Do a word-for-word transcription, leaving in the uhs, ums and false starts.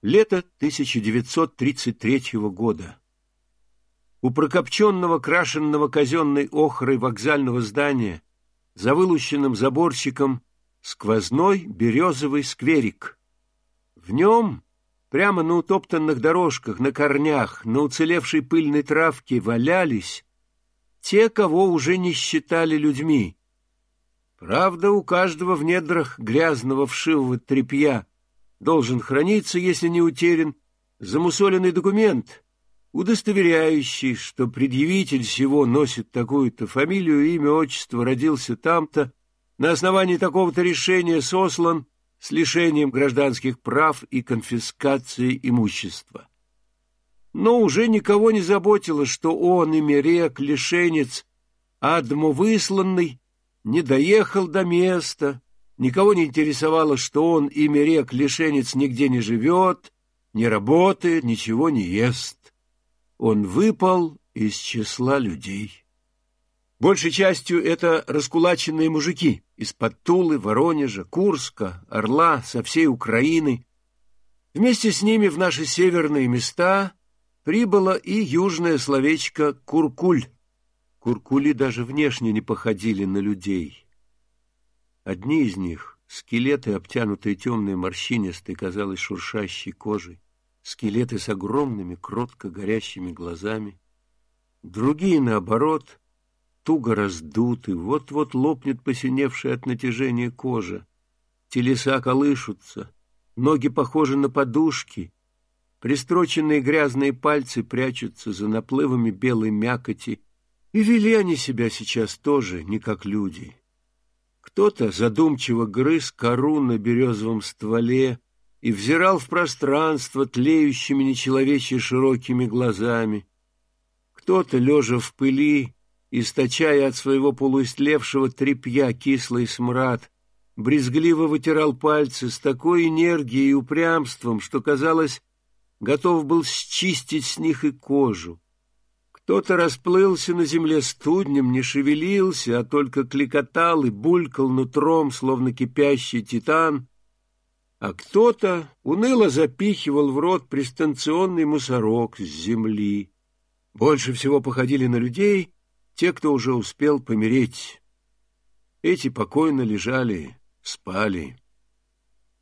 Лето тысяча девятьсот тридцать третьего года. У прокопченного, крашенного казенной охрой вокзального здания за вылущенным заборчиком сквозной березовый скверик. В нем, прямо на утоптанных дорожках, на корнях, на уцелевшей пыльной травке валялись те, кого уже не считали людьми. Правда, у каждого в недрах грязного вшивого тряпья должен храниться, если не утерян, замусоленный документ, удостоверяющий, что предъявитель сего носит такую-то фамилию, имя, отчество, родился там-то, на основании такого-то решения сослан с лишением гражданских прав и конфискацией имущества. Но уже никого не заботило, что он, имерек, лишенец, адму высланный, не доехал до места, никого не интересовало, что он, имерек, лишенец, нигде не живет, не работает, ничего не ест. Он выпал из числа людей. Большей частью это раскулаченные мужики из-под Тулы, Воронежа, Курска, Орла, со всей Украины. Вместе с ними в наши северные места прибыло и южное словечко «куркуль». Куркули даже внешне не походили на людей. Одни из них — скелеты, обтянутые темной морщинистой, казалось, шуршащей кожей, скелеты с огромными, кротко горящими глазами. Другие, наоборот, туго раздуты, вот-вот лопнет посиневшая от натяжения кожа. Телеса колышутся, ноги похожи на подушки, пристроченные грязные пальцы прячутся за наплывами белой мякоти, и вели они себя сейчас тоже не как люди. Кто-то задумчиво грыз кору на березовом стволе и взирал в пространство тлеющими нечеловечьи широкими глазами. Кто-то, лежа в пыли, источая от своего полуистлевшего тряпья кислый смрад, брезгливо вытирал пальцы с такой энергией и упрямством, что, казалось, готов был счистить с них и кожу. Кто-то расплылся на земле студнем, не шевелился, а только кликотал и булькал нутром, словно кипящий титан, а кто-то уныло запихивал в рот пристанционный мусорок с земли. Больше всего походили на людей те, кто уже успел помереть. Эти покойно лежали, спали.